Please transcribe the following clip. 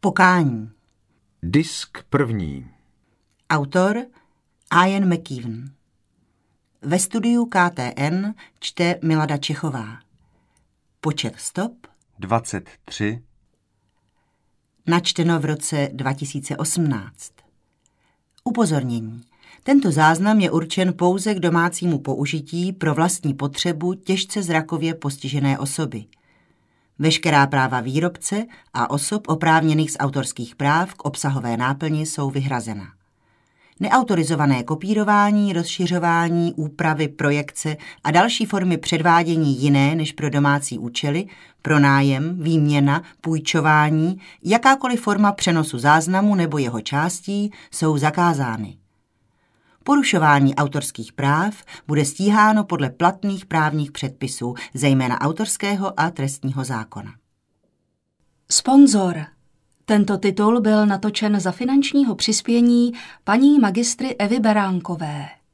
Pokání. Disk první. Autor Ian McKeeven. Ve studiu KTN čte Milada Čechová. Počet stop 23. Načteno v roce 2018. Upozornění. Tento záznam je určen pouze k domácímu použití pro vlastní potřebu těžce zrakově postižené osoby. Veškerá práva výrobce a osob oprávněných z autorských práv k obsahové náplni jsou vyhrazena. Neautorizované kopírování, rozšiřování, úpravy, projekce a další formy předvádění jiné než pro domácí účely, pronájem, výměna, půjčování, jakákoliv forma přenosu záznamu nebo jeho částí jsou zakázány. Porušování autorských práv bude stíháno podle platných právních předpisů, zejména autorského a trestního zákona. Sponzor. Tento titul byl natočen za finančního přispění paní magistry Evy Beránkové.